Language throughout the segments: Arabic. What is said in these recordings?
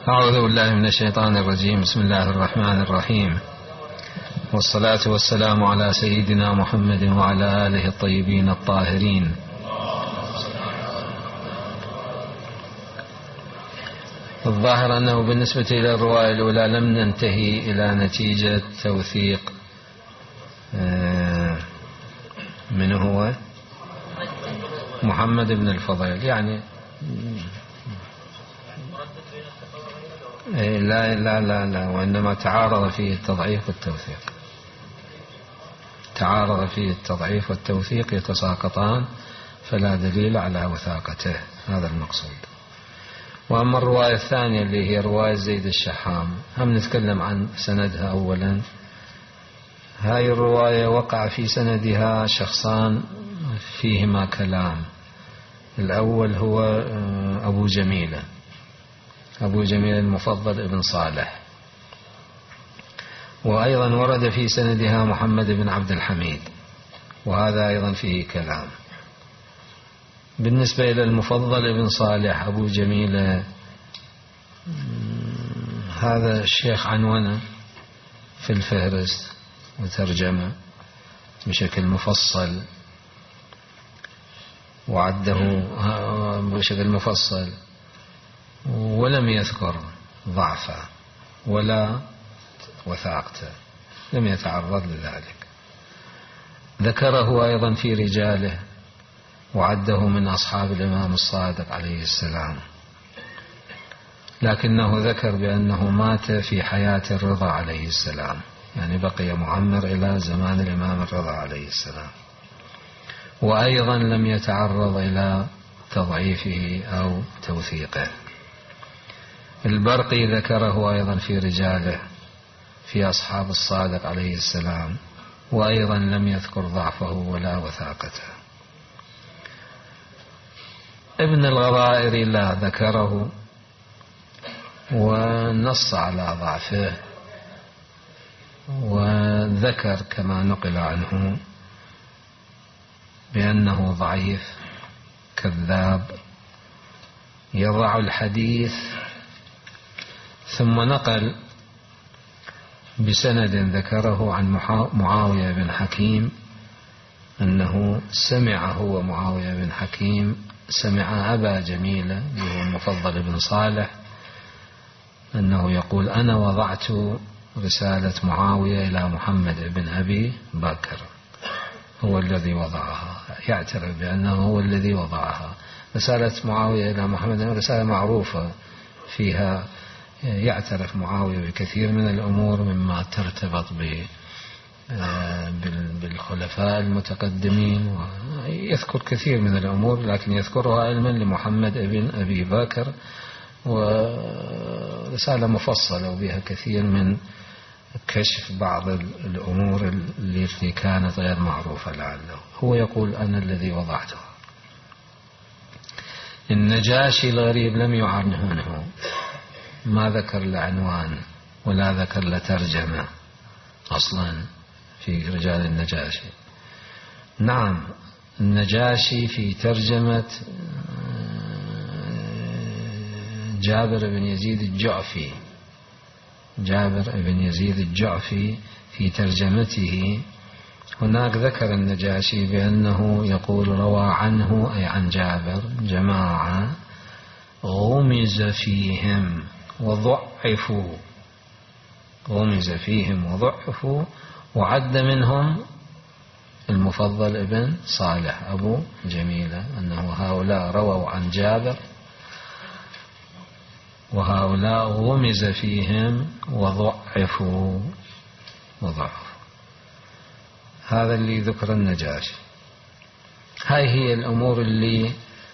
أعوذ بالله من الشيطان الرجيم. بسم الله الرحمن الرحيم، والصلاة والسلام على سيدنا محمد وعلى آله الطيبين الطاهرين. الظاهر أنه بالنسبة إلى الرواية الأولى لم ننتهي إلى نتيجة توثيق من هو محمد بن الفضيل، يعني لا لا لا لا، وإنما تعارض فيه التضعيف والتوثيق، تعارض فيه التضعيف والتوثيق يتساقطان، فلا دليل على وثاقته، هذا المقصود. وأما الرواية الثانية اللي هي رواية زيد الشحام، هم نتكلم عن سندها أولا. هاي الرواية وقع في سندها شخصان فيهما كلام. الأول هو أبو جميلة المفضل ابن صالح، وأيضا ورد في سندها محمد بن عبد الحميد، وهذا أيضا فيه كلام. بالنسبة إلى المفضل ابن صالح أبو جميلة، هذا الشيخ عنونه في الفهرست وترجمة بشكل مفصل وعده بشكل مفصل، ولم يذكر ضعفه ولا وثاقته، لم يتعرض لذلك. ذكره أيضا في رجاله وعده من أصحاب الإمام الصادق عليه السلام، لكنه ذكر بأنه مات في حياة الرضا عليه السلام، يعني بقي معمر إلى زمان الإمام الرضا عليه السلام. وأيضا لم يتعرض إلى تضعيفه أو توثيقه. البرقي ذكره أيضا في رجاله في أصحاب الصادق عليه السلام، وأيضا لم يذكر ضعفه ولا وثاقته. ابن الغضائر لا ذكره ونص على ضعفه، وذكر كما نقل عنه بأنه ضعيف كذاب يضع الحديث، ثم نقل بسند ذكره عن معاوية بن حكيم أنه سمع هو معاوية بن حكيم سمع أبا جميلة وهو المفضل بن صالح أنه يقول: أنا وضعت رسالة معاوية إلى محمد بن أبي بكر، هو الذي وضعها، يعترف بأنه هو الذي وضعها. رسالة معاوية إلى محمد رسالة معروفة فيها يعترف معاوية بكثير من الأمور مما ترتبط بالخلفاء المتقدمين، ويذكر كثير من الأمور، لكن يذكرها علما لمحمد بن أبي بكر، ورسالة مفصلة وبها كثير من كشف بعض الأمور التي كانت غير معروفة لعله. هو يقول: أنا الذي وضعتها. النجاشي الغريب لم يعنونه، ما ذكر لعنوان ولا ذكر لترجمة أصلا في رجال النجاشي. نعم، النجاشي في ترجمة جابر بن يزيد الجعفي في ترجمته هناك ذكر النجاشي بأنه يقول: روى عنه، أي عن جابر، جماعة غمز فيهم وضعفوا، وعد منهم المفضل ابن صالح أبو جميلة، أنه هؤلاء رووا عن جابر وهؤلاء غمز فيهم وضعفوا. هذا اللي ذكر النجاشي. هاي هي الأمور اللي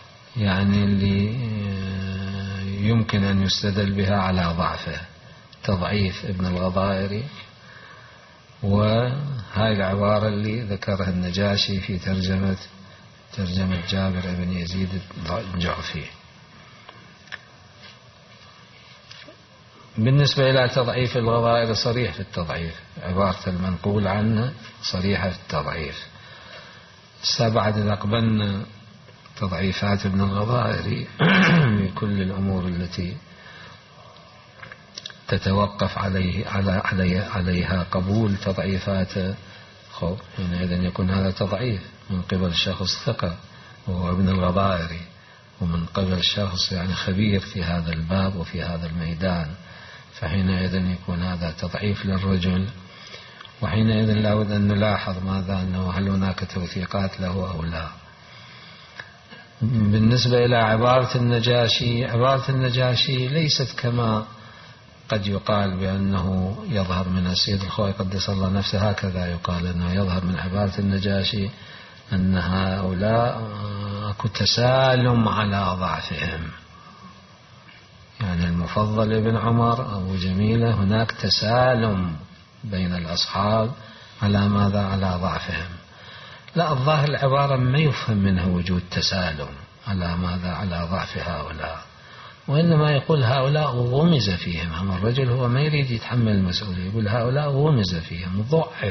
يمكن أن يستدل بها على ضعفه: تضعيف ابن الغضائر، وهاي العبارة اللي ذكرها النجاشي في ترجمة جابر بن يزيد الجعفي. بالنسبة إلى تضعيف الغضائر صريح في التضعيف، عبارة المنقول عنه صريحة في التضعيف. بعد إذا قبلنا تضعيفات ابن الغضائر بكل الأمور التي تتوقف عليها قبول تضعيفات حينئذ يكون هذا تضعيف من قبل شخص ثقة وهو ابن الغضائري، ومن قبل شخص يعني خبير في هذا الباب وفي هذا الميدان، فحينئذ يكون هذا تضعيف للرجل. وحينئذ لا بد أن نلاحظ ماذا أنه هل هناك توثيقات له أو لا. بالنسبة إلى عبارة النجاشي ليست كما قد يقال بأنه يظهر من السيد الخوئي قدس الله نفسه، هكذا يقال أنه يظهر من عبارة النجاشي أن هؤلاء أكو تسالم على ضعفهم، يعني المفضل ابن عمر أبو جميلة هناك تسالم بين الأصحاب على ماذا؟ على ضعفهم. لا، الظاهر العبارة ما يفهم منها وجود تسالم على ماذا؟ على ضعف هؤلاء، وإنما يقول هؤلاء غمز فيهم. أما الرجل هو ما يريد يتحمل المسؤولية، يقول هؤلاء غمز فيهم،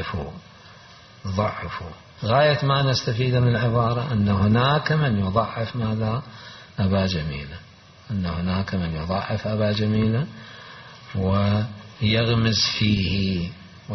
ضعفوا. غاية ما نستفيد من العبارة أن هناك من يضعف ماذا؟ أبا جميلة، أن هناك من يضعف أبا جميلة ويغمز فيه.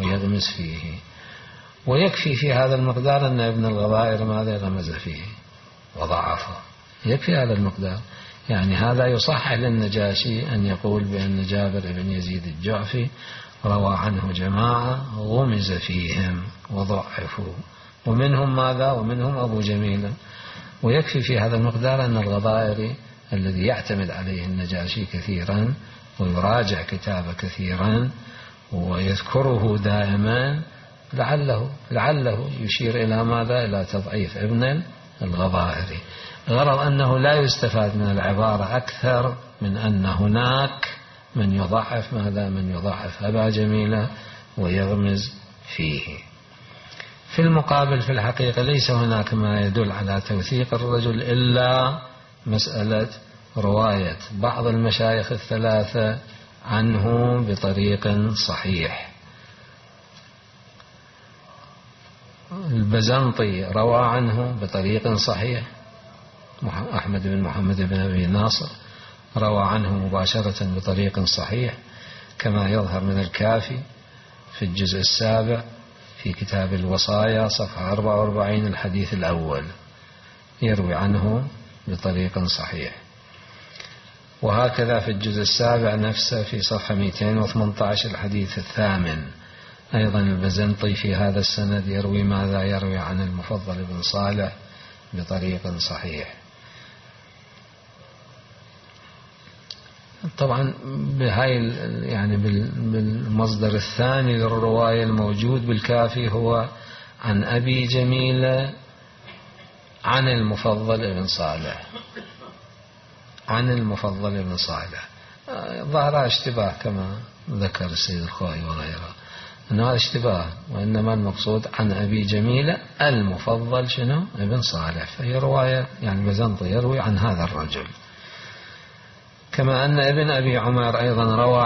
ويكفي في هذا المقدار أن ابن الغضائر ماذا؟ غمز فيه وضعفه، يكفي هذا المقدار. يعني هذا يصحح للنجاشي أن يقول بأن جابر بن يزيد الجعفي روى عنه جماعة غمز فيهم وضعفوا، ومنهم ماذا؟ ومنهم أبو جميلة. ويكفي في هذا المقدار أن الغضائري الذي يعتمد عليه النجاشي كثيرا ويراجع كتابه كثيرا ويذكره دائما، لعله يشير إلى ماذا؟ إلى تضعيف ابن الغضائري، غرض أنه لا يستفاد من العبارة أكثر من أن هناك من يضعف ماذا؟ من يضعف أبا جميلة ويغمز فيه. في المقابل في الحقيقة ليس هناك ما يدل على توثيق الرجل إلا مسألة رواية بعض المشايخ الثلاثة عنه بطريق صحيح. البزنطي روى عنه بطريق صحيح، أحمد بن محمد بن أبي ناصر روى عنه مباشرة بطريق صحيح، كما يظهر من الكافي في الجزء 7 في كتاب الوصايا صفحة 44 الحديث الأول يروي عنه بطريق صحيح. وهكذا في الجزء 7 نفسه في صفحة 218 الحديث 8 أيضا البزنطي في هذا السند يروي ماذا؟ يروي عن المفضل بن صالح بطريق صحيح. طبعا بهاي يعني بالمصدر الثاني للرواية الموجود بالكافي هو عن أبي جميلة عن المفضل بن صالح، ظهر اشتباه كما ذكر السيد الخوئي وغيره، أنه اشتباه، وإنما المقصود عن أبي جميلة المفضل شنو؟ ابن صالح. فهي رواية يعني بزنطي يروي عن هذا الرجل. كما أن ابن أبي عمر أيضا روى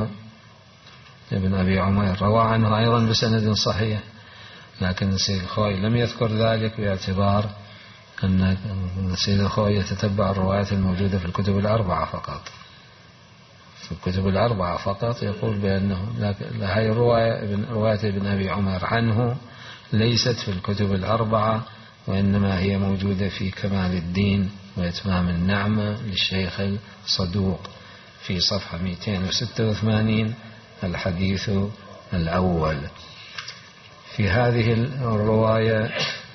عنه أيضا بسند صحيح، لكن السيد الخوئي لم يذكر ذلك باعتبار أن السيد الخوئي يتتبع الروايات الموجودة في الكتب الأربعة فقط، يقول بأنه هذه رواية ابن أبي عمر عنه ليست في الكتب الأربعة، وإنما هي موجودة في كمال الدين وإتمام النعمة للشيخ الصدوق في صفحة 286 الحديث الأول. في هذه الرواية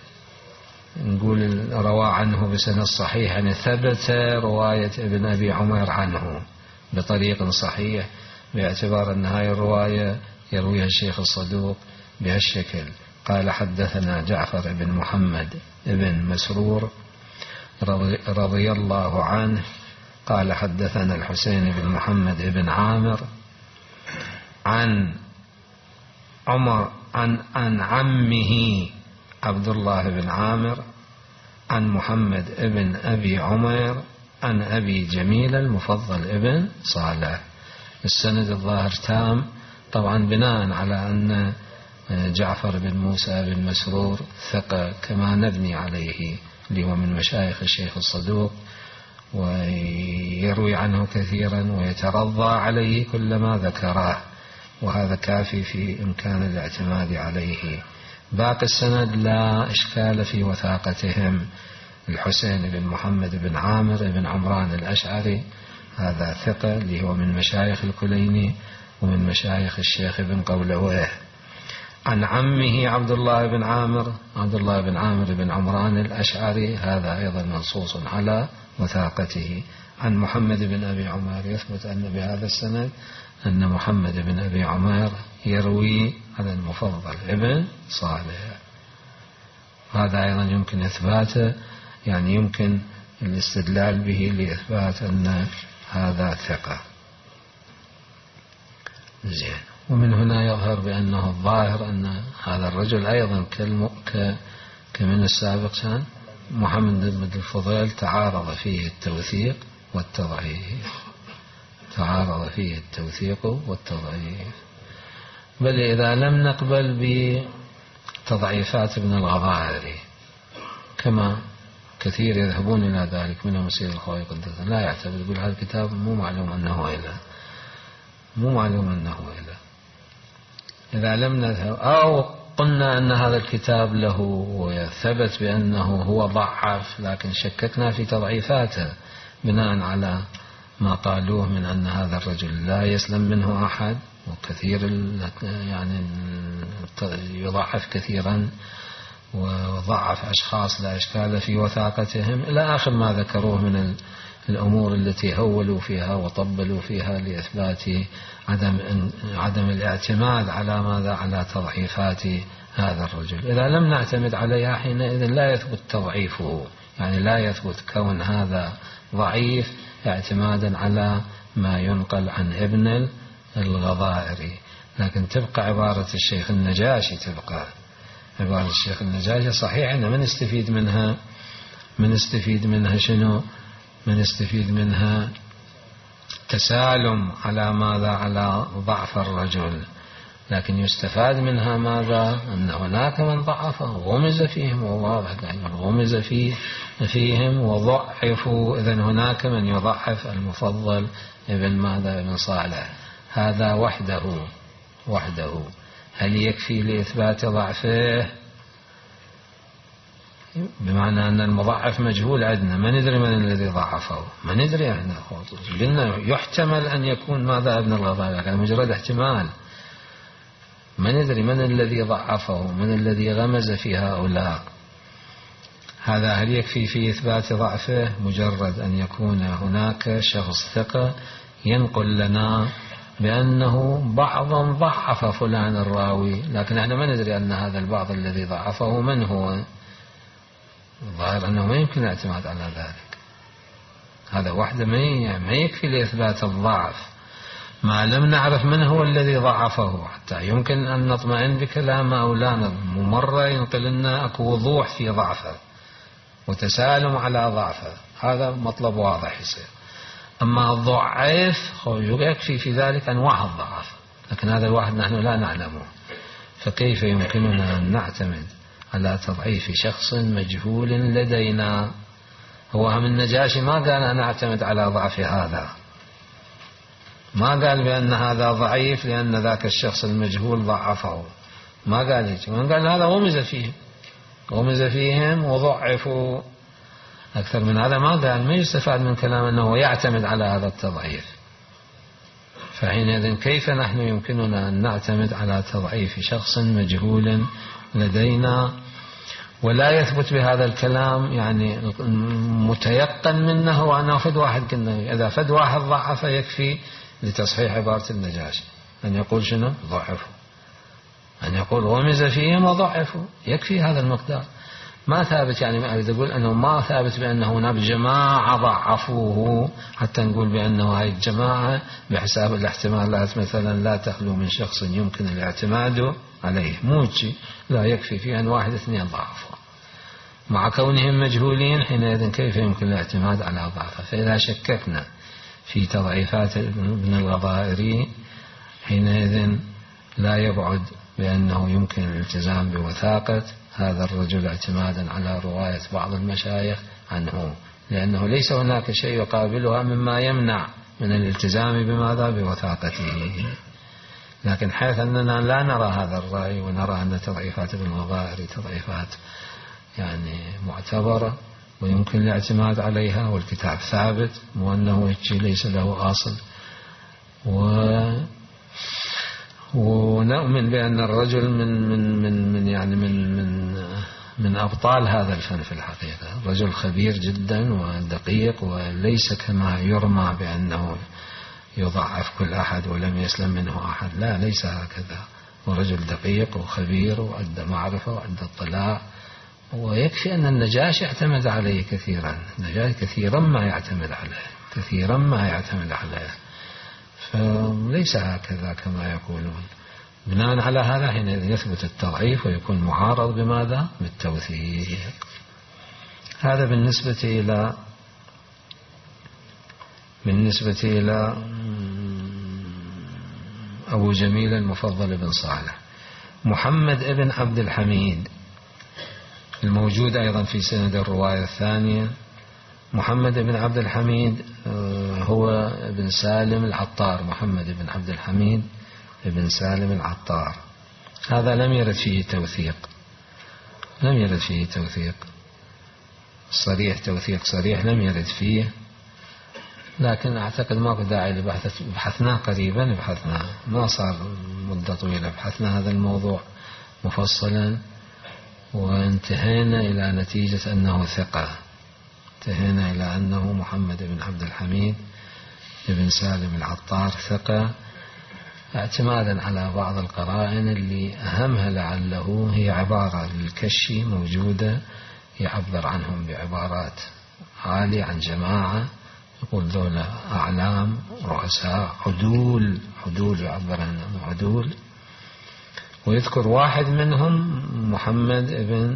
نقول روى عنه بسند صحيح، يعني ثبت رواية ابن أبي عمر عنه بطريق صحيح، باعتبار أن هذه الرواية يرويها الشيخ الصدوق بهالشكل. قال حدثنا جعفر بن محمد بن مسرور رضي الله عنه قال حدثنا الحسين بن محمد بن عامر عن عمه عبد الله بن عامر عن محمد بن أبي عمر عن أبي جميل المفضل ابن صالح. السند الظاهر تام، طبعا بناء على أن جعفر بن موسى بن مسرور ثقة كما نبني عليه، اللي هو من مشايخ الشيخ الصدوق، ويروي عنه كثيرا ويترضى عليه كلما ذكره، وهذا كافي في إمكان الاعتماد عليه. باقي السند لا إشكال في وثاقتهم. الحسين بن محمد بن عامر بن عمران الأشعري هذا ثقة، اللي هو من مشايخ الكليني ومن مشايخ الشيخ بن قولويه. عن عمه عبد الله بن عامر بن عمران الأشعري، هذا أيضا منصوص على وثاقته. عن محمد بن أبي عمير، يثبت أن بهذا السند أن محمد بن أبي عمير يروي عن المفضل ابن صالح. هذا أيضا يمكن إثباته، يعني يمكن الاستدلال به لإثبات أن هذا ثقة. زين. ومن هنا يظهر بأنه الظاهر أن هذا الرجل أيضا كمن السابق كان محمد بن الفضيل تعارض فيه التوثيق والتضعيف. بل إذا لم نقبل بتضعيفات ابن الغضائري كما كثير يذهبون إلى ذلك منهم مسير الخوي قدسا، لا يعتبر، يقول هذا الكتاب مو معلوم أنه إله. إذا لم نذهب أو قلنا أن هذا الكتاب له وثبت بأنه هو ضعف، لكن شككنا في تضعيفاته بناء على ما قالوه من أن هذا الرجل لا يسلم منه أحد، وكثير يعني يضعف كثيرا وضعف أشخاص لا إشكال في وثاقتهم، إلى آخر ما ذكروه من الأمور التي هولوا فيها وطبلوا فيها لإثبات عدم الاعتماد على ماذا؟ على تضعيفات هذا الرجل. إذا لم نعتمد عليها حينئذ لا يثبت تضعيفه، يعني لا يثبت كون هذا ضعيف اعتمادا على ما ينقل عن ابن الغضائري. لكن تبقى عبارة الشيخ النجاشي، صحيح أن من نستفيد منها شنو؟ من نستفيد منها تسالم على ماذا؟ على ضعف الرجل، لكن يستفاد منها ماذا؟ أن هناك من ضعفه غمز فيهم، وواضح غمز فيهم وضعفوا. إذن هناك من يضعف المفضل ابن صالح. هذا وحده هل يكفي لإثبات ضعفه؟ بمعنى أن المضعف مجهول عندنا، ما ندري من الذي ضعفه، ما ندري احنا. قلنا يحتمل أن يكون ماذا؟ ابن الغضائري، لكن مجرد احتمال، ما ندري من الذي ضعفه، من الذي غمز في هؤلاء. هذا هل يكفي في إثبات ضعفه؟ مجرد أن يكون هناك شخص ثقة ينقل لنا بأنه بعضا ضعف فلان الراوي، لكن احنا ما ندري أن هذا البعض الذي ضعفه من هو. الظاهر أنه ما يمكن الاعتماد على ذلك. هذا وحده ما يكفي لإثبات الضعف ما لم نعرف من هو الذي ضعفه، حتى يمكن أن نطمئن بكلام أولانا مرة ينقل لنا أكو وضوح في ضعفه وتسالم على ضعفه، هذا مطلب واضح يصير. أما الضعيف يكفي في ذلك أنواع الضعف، لكن هذا الواحد نحن لا نعلمه، فكيف يمكننا أن نعتمد على تضعيف شخص مجهول لدينا؟ هو هم النجاشي ما قال أنا أعتمد على ضعف هذا، ما قال بأن هذا ضعيف لأن ذاك الشخص المجهول ضعفه، ما قال هيك، من قال هذا غمز فيهم وضعفوا. أكثر من هذا ما قال. ما يستفاد من كلام أنه يعتمد على هذا التضعيف. فحينئذ كيف نحن يمكننا أن نعتمد على تضعيف شخص مجهول لدينا ولا يثبت بهذا الكلام؟ يعني متيقن منه وأنه فد واحد، كنا إذا فد واحد ضعف يكفي لتصحيح عبارة النجاشي أن يقول شنو؟ ضعفوا، أن يقول غمز فيهم وضعفوا، يكفي هذا المقدار. ما ثابت، يعني ما أريد أقول أنه ما ثابت بأنه هناك جماعة ضعفوه حتى نقول بأنه هاي الجماعة بحساب الاحتمالات مثلا لا تخلو من شخص يمكن الاعتماد عليه، موجي لا يكفي في أن 1 2 ضعفوا مع كونهم مجهولين. حينئذ كيف يمكن الاعتماد على ضعفه؟ فإذا شككنا في تضعيفات ابن الغضائري حينئذ لا يبعد بأنه يمكن الالتزام بوثاقة هذا الرجل اعتمادا على رواية بعض المشايخ عنه لأنه ليس هناك شيء يقابلها مما يمنع من الالتزام بماذا؟ بوثاقته. لكن حيث أننا لا نرى هذا الرأي ونرى أن تضعيفات ابن المظاهر تضعيفات يعني معتبرة ويمكن الاعتماد عليها والكتاب ثابت وأنه ليس له أصل، ونؤمن بأن الرجل من أبطال هذا الفن في الحقيقة، رجل خبير جدا ودقيق، وليس كما يرمى بأنه يضعف كل أحد ولم يسلم منه أحد، لا، ليس هكذا، ورجل دقيق وخبير وعنده معرفة وعنده اطلاع، ويكفي أن النجاشي اعتمد عليه كثيرا، النجاشي كثيرا ما يعتمد عليه، فليس هكذا كما يقولون. بناء على هذا حين يثبت التضعيف ويكون معارض بماذا؟ بالتوثيق. هذا بالنسبة إلى أبو جميل المفضل بن صالح. محمد بن عبد الحميد الموجود أيضا في سند الرواية الثانية. محمد بن عبد الحميد هو ابن سالم العطار، محمد بن عبد الحميد ابن سالم العطار، هذا لم يرد فيه توثيق صريح، توثيق صريح لم يرد فيه، لكن أعتقد ما داعي لبحث، بحثناه قريبا، ما صار مدة طويلة، بحثنا هذا الموضوع مفصلا وانتهينا إلى نتيجة أنه ثقة، انتهينا إلى أنه محمد بن عبد الحميد ابن سالم العطار ثقة، اعتمادا على بعض القرائن اللي أهمها لعله هي عبارة للكشي موجودة يعبر عنهم بعبارات عالية عن جماعة، يقول ذولا أعلام رؤساء عدول يعبر عنهم عدول، ويذكر واحد منهم محمد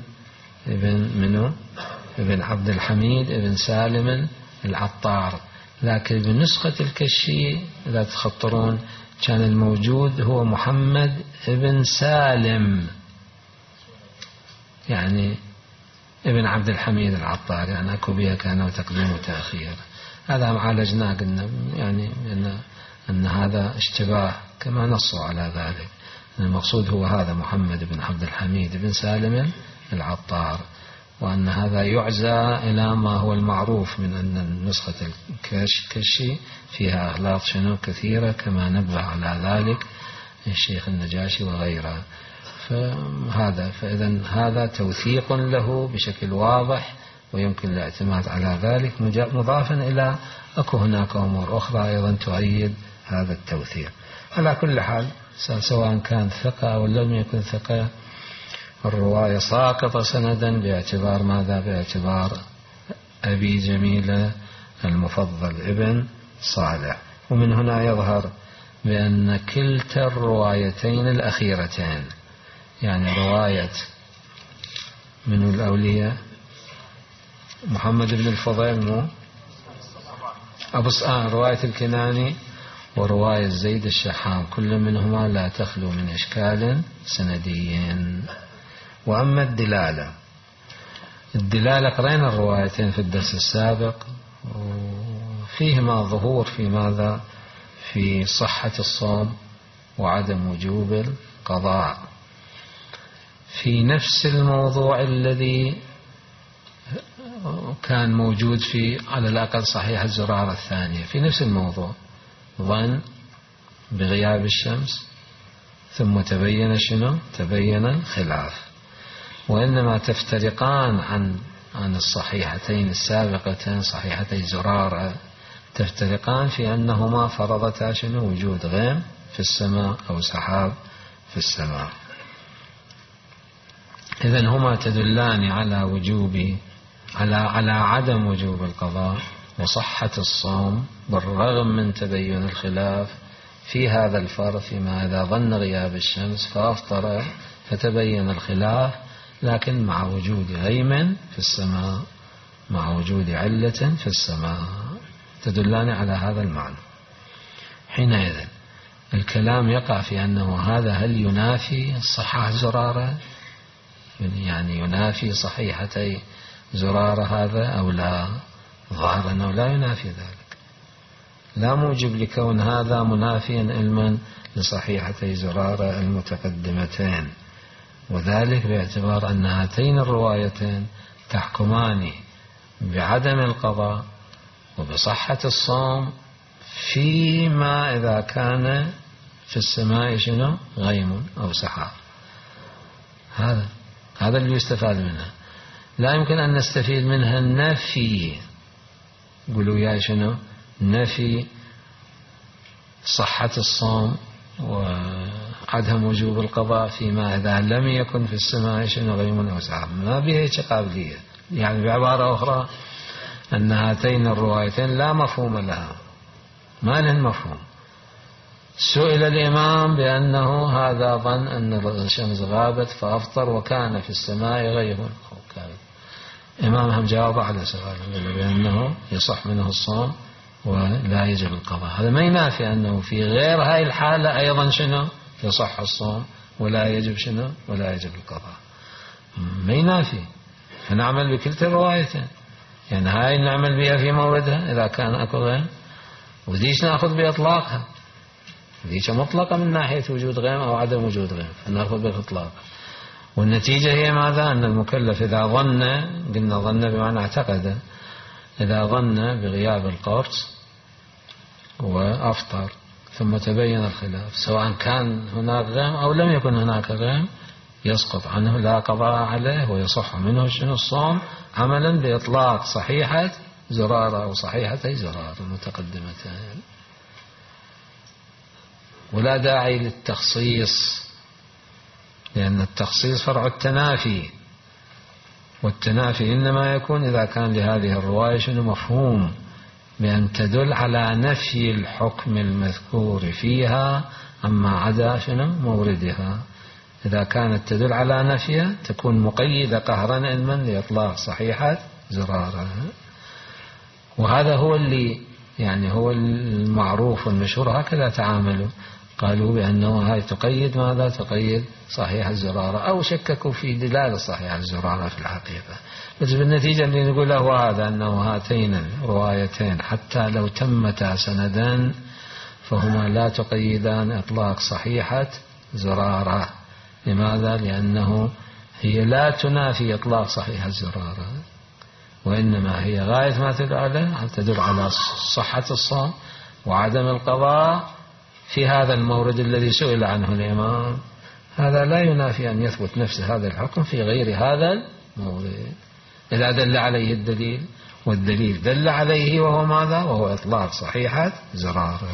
ابن عبد الحميد ابن سالم العطار، لكن بنسخة الكشي لا تخطرون كان الموجود هو محمد ابن سالم يعني ابن عبد الحميد العطار، يعني أكو بها كان تقديم وتأخير، هذا عالجناه قلنا يعني أن هذا اشتباه كما نصوا على ذلك، المقصود هو هذا محمد بن عبد الحميد بن سالم العطار، وأن هذا يعزى إلى ما هو المعروف من أن نسخة الكشي فيها أغلاط كثيرة كما نبه على ذلك الشيخ النجاشي وغيره، فإذا هذا توثيق له بشكل واضح ويمكن الاعتماد على ذلك، مضافا إلى أكو هناك أمور أخرى أيضا تؤيد هذا التوثيق. على كل حال سواء كان ثقة أو لم يكن ثقة الرواية ساقطة سندا باعتبار ماذا؟ باعتبار أبي جميل المفضل ابن صالح. ومن هنا يظهر بأن كلتا الروايتين الأخيرتين، يعني رواية من الأولياء محمد بن الفضيل رواية الكناني ورواية زيد الشحام، كل منهما لا تخلو من إشكال سندي. وأما الدلالة قرأنا الروايتين في الدرس السابق، وفيهما ظهور في ماذا؟ في صحة الصوم وعدم وجوب القضاء، في نفس الموضوع الذي كان موجود في على الأقل صحيح الزرارة الثانية، في نفس الموضوع ظن بغياب الشمس، ثم تبين تبين الخلاف، وإنما تفترقان عن الصحيحتين السابقتين صحيحتي زرارة، تفترقان في أنهما فرضتا وجود غيم في السماء أو سحاب في السماء، إذن هما تدلان على عدم وجوب القضاء وصحة الصوم بالرغم من تبين الخلاف في هذا الفرض، فيما إذا ظن غياب الشمس فأفطر فتبين الخلاف، لكن مع وجود غيم في السماء، مع وجود علة في السماء، تدلان على هذا المعنى. حينئذ الكلام يقع في أنه هذا هل ينافي صحة زرارة، يعني ينافي صحيحتي زرارة هذا أو لا؟ ظاهر أنه لا ينافي ذلك، لا موجب لكون هذا منافيا علما لصحيحتي زرارة المتقدمتين، وذلك باعتبار أن هاتين الروايتين تحكمان بعدم القضاء وبصحة الصوم فيما إذا كان في السماء شنو غيم أو سحاب. هذا اللي يستفاد منها. لا يمكن أن نستفيد منها النفي، قولوا يا شنو نفي صحة الصوم وعدم وجوب القضاء فيما إذا لم يكن في السماء شنو غيم أو سحاب، ما بها قابلية. يعني بعبارة أخرى أن هاتين الروايتين لا مفهوم لها، ما لهن مفهوم. سئل الإمام بأنه هذا ظن أن الشمس غابت فأفطر وكان في السماء غيم، الإمام هم جاوب على سؤاله بأنه يصح منه الصوم ولا يجب القضاء. هذا ما ينافي أنه في غير هاي الحالة أيضا شنو يصح الصوم ولا يجب شنو ولا يجب القضاء، ما ينافي. فنعمل بكلتا الروايتين، يعني هاي نعمل بها في موردها إذا كان أكو غيم، وديش نأخذ بإطلاقها، ديش مطلقة من ناحية وجود غيم أو عدم وجود غيم، فنأخذ بإطلاق. والنتيجة هي ماذا؟ أن المكلف إذا ظن، قلنا ظن بمعنى اعتقد، إذا ظن بغياب القرص وأفطر ثم تبين الخلاف سواء كان هناك غيم أو لم يكن هناك غيم، يسقط عنه لا قضاء عليه ويصح منه شنو الصوم، عملا بإطلاق صحيحة زرارة أو صحيحتي زرارة المتقدمتين. ولا داعي للتخصيص، لأن التخصيص فرع التنافي، والتنافي إنما يكون إذا كان لهذه الرواية شنو مفهوم بأن تدل على نفي الحكم المذكور فيها أما عدا شنو موردها. إذا كانت تدل على نفيها تكون مقيدة قهرا علما لإطلاق صحيحة زرارة. وهذا هو اللي يعني هو المعروف والمشهور، هكذا تعاملوا، قالوا بأنه هاي تقيد ماذا؟ تقيد صحيح الزرارة، أو شككوا في دلالة صحيح الزرارة في الحقيقة. بس بالنتيجة اللي نقوله هو هذا، أنه هاتين الروايتين حتى لو تمتا سندا فهما لا تقيدان إطلاق صحيحة زرارة. لماذا؟ لأنه هي لا تنافي إطلاق صحيح الزرارة، وإنما هي غاية ما تدل عليه تدل على صحة الصوم وعدم القضاء في هذا المورد الذي سئل عنه الإمام. هذا لا ينافي أن يثبت نفس هذا الحكم في غير هذا المورد إذا دل عليه الدليل، والدليل دل عليه وهو ماذا؟ وهو إطلاق صحيحة زرارة.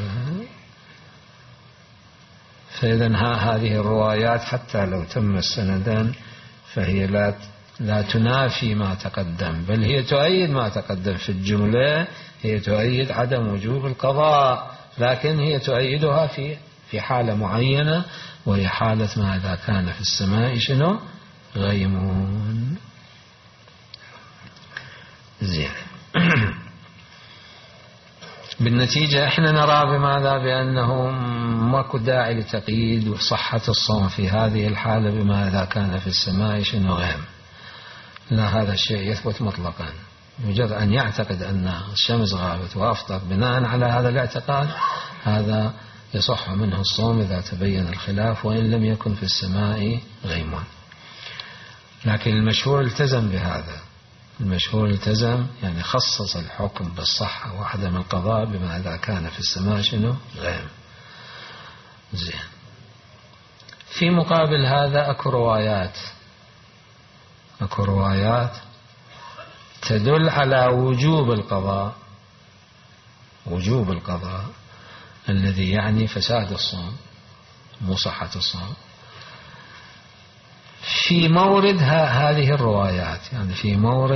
فإذا هذه الروايات حتى لو تم السندان فهي لا تنافي ما تقدم، بل هي تؤيد ما تقدم. في الجملة هي تؤيد عدم وجوب القضاء، لكن هي تؤيدها في حالة معينة، وهي حالة ما إذا كان في السماء شنو غيمون. زين. بالنتيجة احنا نرى بماذا؟ بأنه ماكو داعي لتقييد صحة الصوم في هذه الحالة بما إذا كان في السماء شنو غيم. لا، هذا الشيء يثبت مطلقا. مجرد أن يعتقد أن الشمس غابت وأفطر بناء على هذا الاعتقاد، هذا يصح منه الصوم إذا تبين الخلاف وإن لم يكن في السماء غيم. لكن المشهور التزم بهذا، المشهور التزم يعني خصص الحكم بالصحة وعدم القضاء بما إذا كان في السماء شنو غيم. زين. في مقابل هذا أكو روايات تدل على وجوب القضاء الذي يعني فساد الصوم مو صحة الصوم في مورد هذه الروايات، يعني في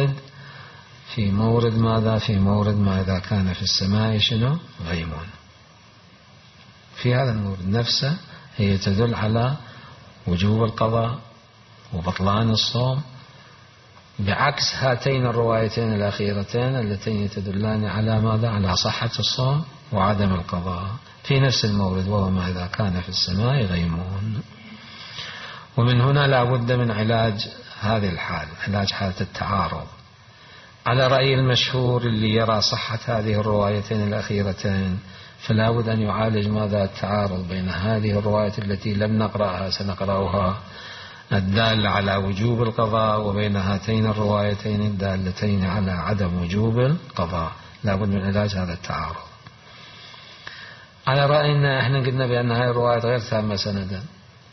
مورد ماذا؟ في مورد ما إذا كان في السماء شنو غيمون. في هذا المورد نفسه هي تدل على وجوب القضاء وبطلان الصوم، بعكس هاتين الروايتين الأخيرتين اللتين تدلان على ماذا؟ على صحة الصوم وعدم القضاء في نفس المورد، وهو ما إذا كان في السماء غيمون. ومن هنا لا بد من علاج هذه الحال، علاج حالة التعارض. على رأي المشهور اللي يرى صحة هذه الروايتين الأخيرتين، فلا بد أن يعالج ماذا التعارض بين هذه الرواية التي لم نقرأها سنقرأها الدالة على وجوب القضاء وبين هاتين الروايتين الدالتين على عدم وجوب القضاء. لا بد من علاج هذا التعارض. على رأينا احنا قلنا بأن هذه الروايات غير تامة سندا،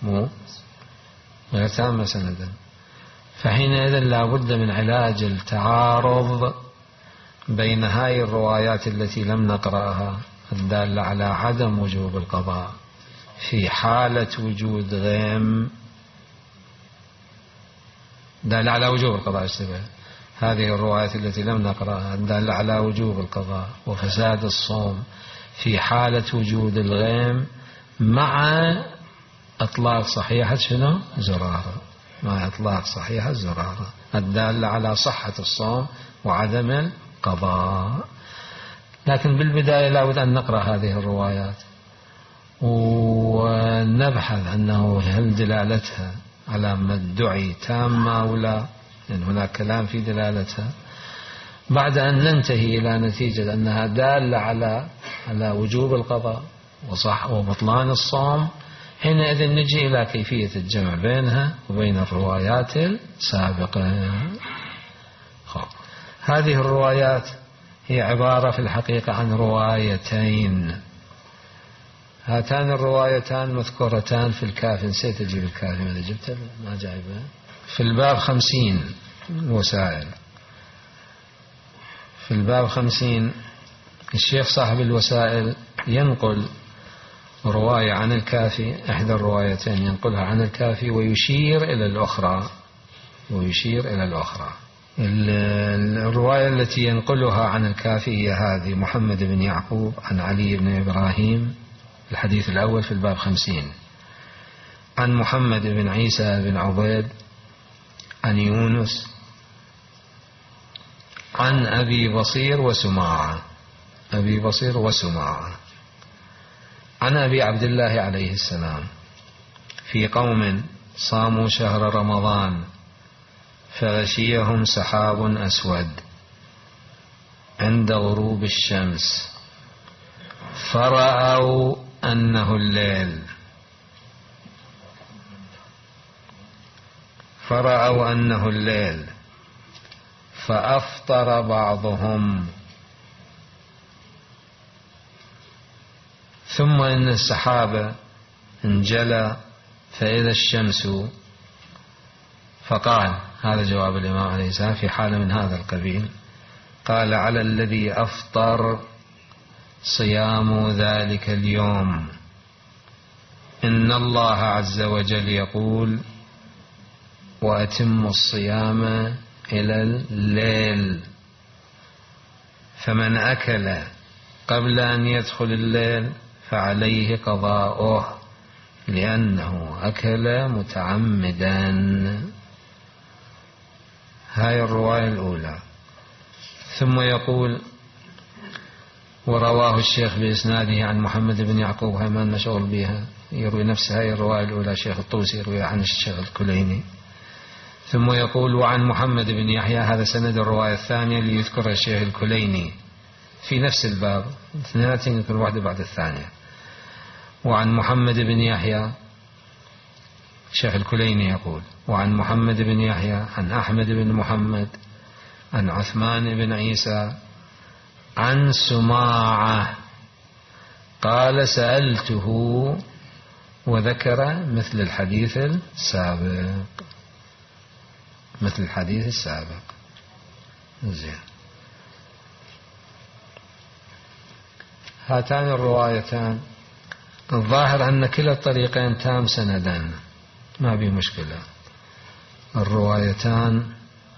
غير تامة سندا، فحينئذ لا بد من علاج التعارض بين هذه الروايات التي لم نقرأها الدالة على عدم وجوب القضاء في حالة وجود غيم، دالة على وجوب القضاء اشتبه، هذه الروايات التي لم نقرأها الدالة على وجوب القضاء وفساد الصوم في حالة وجود الغيم مع إطلاق صحيحة شنو؟ زرارة، مع إطلاق صحيحة الزرارة الدالة على صحة الصوم وعدم القضاء. لكن بالبداية لا بد أن نقرأ هذه الروايات ونبحث أنه هل دلالتها على ما ادعي تامة أو لا، لأن هناك كلام في دلالتها. بعد أن ننتهي إلى نتيجة أنها دالة على وجوب القضاء وبطلان الصوم، حينئذ نجي إلى كيفية الجمع بينها وبين الروايات السابقة. هذه الروايات هي عبارة في الحقيقة عن روايتين. هاتان الروايتان مذكورتان في الكافي، نسيت أجيب الكافي، ماذا جبته ما جايبه، في الباب 50 الوسائل. في الباب 50 الشيخ صاحب الوسائل ينقل رواية عن الكافي، إحدى الروايتين ينقلها عن الكافي ويشير إلى الأخرى. الرواية التي ينقلها عن الكافي هي هذه: محمد بن يعقوب عن علي بن إبراهيم، الحديث الأول في الباب 50، عن محمد بن عيسى بن عبيد عن يونس عن أبي بصير وسماعة عن أبي عبد الله عليه السلام في قوم صاموا شهر رمضان فغشيهم سحاب أسود عند غروب الشمس فرأوا أنه الليل فأفطر بعضهم، ثم إن السحاب انجلى فإذا الشمس، فقال، هذا جواب الإمام عليه السلام في حالة من هذا القبيل، قال: على الذي أفطر صيام ذلك اليوم، إن الله عز وجل يقول: وأتم الصيام إلى الليل، فمن أكل قبل أن يدخل الليل فعليه قضاؤه لأنه أكل متعمدا. هاي الرواية الأولى. ثم يقول: ورواه الشيخ بإسناده عن محمد بن يعقوب، هاي ما مشغول بها، يروي نفس هاي الرواية الأولى الشيخ الطوسي يروي عن الشيخ الكليني. ثم يقول: وعن محمد بن يحيى، هذا سند الرواية الثانية اللي يذكرها الشيخ الكليني في نفس الباب، اثنيناتين يذكر واحدة بعد الثانية. وعن محمد بن يحيى، الشيخ الكليني يقول: وعن محمد بن يحيى عن أحمد بن محمد عن عثمان بن عيسى عن سماعة قال: سألته وذكر مثل الحديث السابق. زين. هاتان الروايتان الظاهر أن كلا الطريقين تام سندان، ما بي مشكلة. الروايتان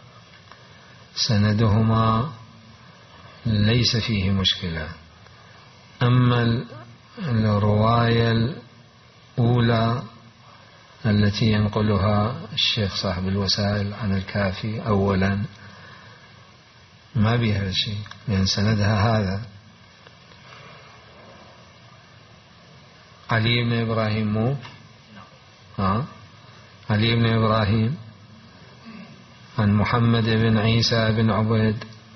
سندهما ليس فيه مشكلة. أما الرواية الأولى التي ينقلها الشيخ صاحب الوسائل عن الكافي أولا ما بيها شيء، لأن سندها هذا علي بن إبراهيم، علي بن إبراهيم عن محمد بن عيسى بن عبيد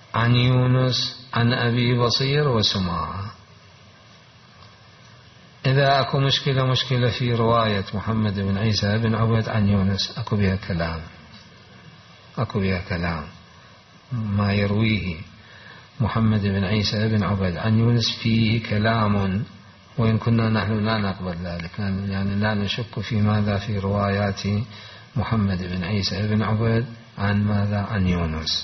عن يونس عن أبي بصير وسماعة. إذا أكو مشكلة في رواية محمد بن عيسى بن عبيد عن يونس أكو بها كلام ما يرويه محمد بن عيسى بن عبيد عن يونس فيه كلام، وإن كنا نحن لا نقبل ذلك، يعني لا نشك في ماذا في روايات محمد بن عيسى بن عبيد عن ماذا عن يونس،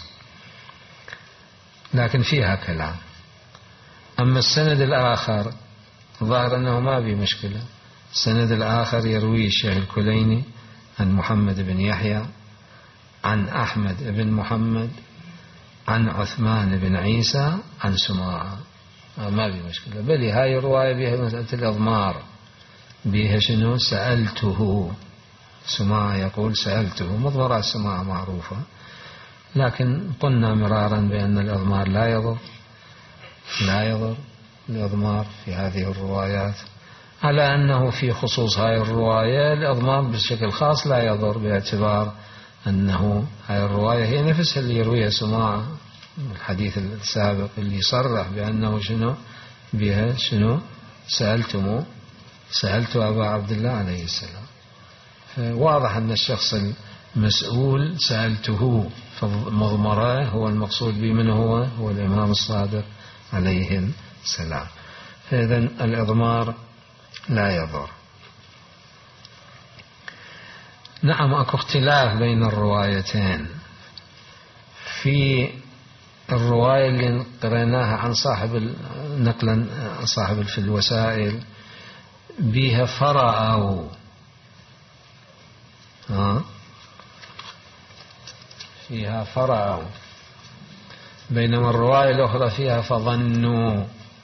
لكن فيها كلام. أما السند الآخر ظاهر أنه ما به مشكلة. السند الآخر يرويه الشيخ الكليني عن محمد بن يحيى عن أحمد بن محمد عن عثمان بن عيسى عن سماعة، ما به مشكلة. بل هاي الرواية بها مسألة الإضمار، بها شنو؟ سألته. سماعة يقول سألته، مضمرات سماعة معروفة، لكن قلنا مرارا بأن الإضمار لا يضر الإضمار في هذه الروايات، على أنه في خصوص هاي الرواية الإضمار بشكل خاص لا يضر، باعتبار أنه هاي الرواية هي نفسها اللي يرويها سماعة، الحديث السابق اللي صرح بأنه بها سألت أبا عبد الله عليه السلام. فواضح أن الشخص المسؤول سألته، فمضمره هو المقصود به، من هو الإمام الصادق عليه السلام. فإذا الإضمار لا يضر. نعم أكو اختلاف بين الروايتين. في الرواية اللي قرأناها عن نقلا صاحب في الوسائل بها فرأوا، فيها فرأوا، بينما الرواية الأخرى فيها فظنوا.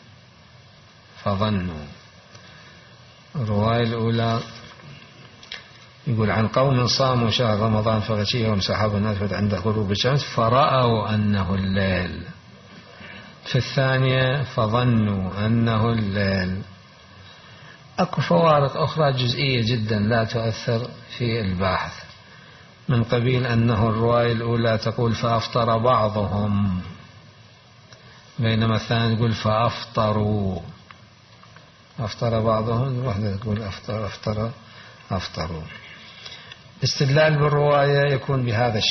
الرواية الأولى يقول عن قوم صاموا شهر رمضان فغشيهم سحاب أسود عند غروب الشمس فرأوا أنه الليل. في الثانية فظنوا أنه الليل. أكو فوارق أخرى جزئية جدا لا تؤثر في البحث، من قبيل أنه الرواية الأولى تقول فأفطر بعضهم، بينما الثانية تقول فأفطروا. أفطر بعضهم، الوحدة تقول أفطروا. استدلال بالرواية يكون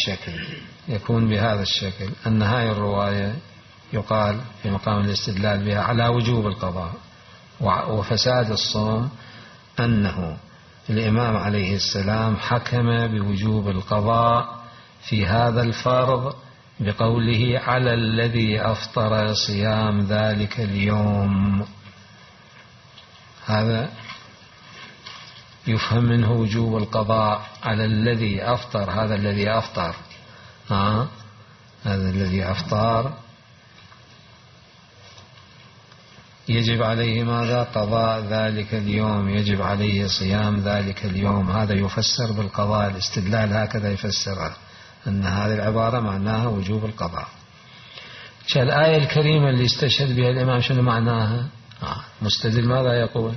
بهذا الشكل، أن هاي الرواية يقال في مقام الاستدلال بها على وجوب القضاء وفساد الصوم، أنه الإمام عليه السلام حكم بوجوب القضاء في هذا الفرض بقوله على الذي أفطر صيام ذلك اليوم. هذا يفهم منه وجوب القضاء على الذي أفطر. هذا الذي أفطر يجب عليه ماذا؟ قضاء ذلك اليوم، يجب عليه صيام ذلك اليوم. هذا يفسر بالقضاء، الاستدلال هكذا يفسرها، أن هذه العبارة معناها وجوب القضاء. الآية الكريمة اللي استشهد بها الإمام شنو معناها؟ مستدل ماذا يقول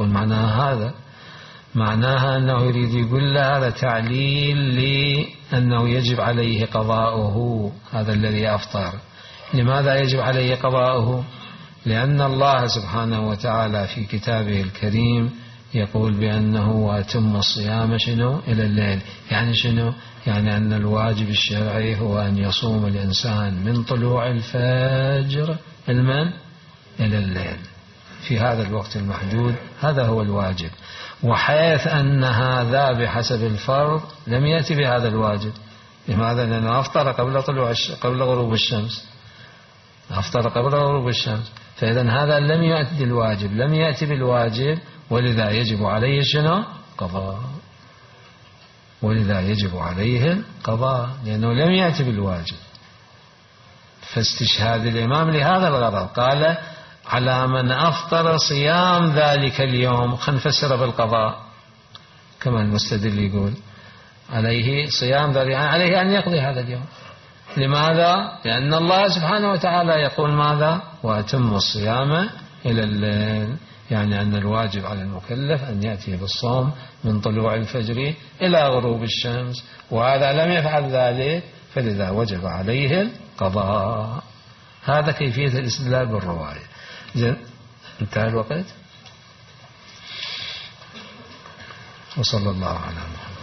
معناها أنه يريد يقول له هذا تعليل لأنه يجب عليه قضاؤه، هذا الذي أفطر. لماذا يجب عليه قضاؤه؟ لأن الله سبحانه وتعالى في كتابه الكريم يقول بأنه وأتم الصيام إلى الليل. يعني يعني أن الواجب الشرعي هو أن يصوم الإنسان من طلوع الفجر إلى الليل في هذا الوقت المحدود، هذا هو الواجب. وحيث أن هذا بحسب الفرض لم يأتي بهذا الواجب. لماذا؟ لأنه أفطر قبل غروب الشمس. فإذا هذا لم يأتي بالواجب، ولذا يجب عليه قضاء. لأنه لم يأتي بالواجب. فاستشهاد الإمام لهذا الغرض، قال على من أفطر صيام ذلك اليوم، نفسر بالقضاء كما المستدل يقول عليه صيام ذلك، عليه أن يقضي هذا اليوم. لماذا؟ لأن الله سبحانه وتعالى يقول ماذا؟ وأتم الصيام إلى الليل، يعني أن الواجب على المكلف أن يأتي بالصوم من طلوع الفجر إلى غروب الشمس، وهذا لم يفعل ذلك، فلذا وجب عليه القضاء. هذا كيفية الاستدلال بالرواية. زين، انتهى الوقت. وصلى الله على محمد.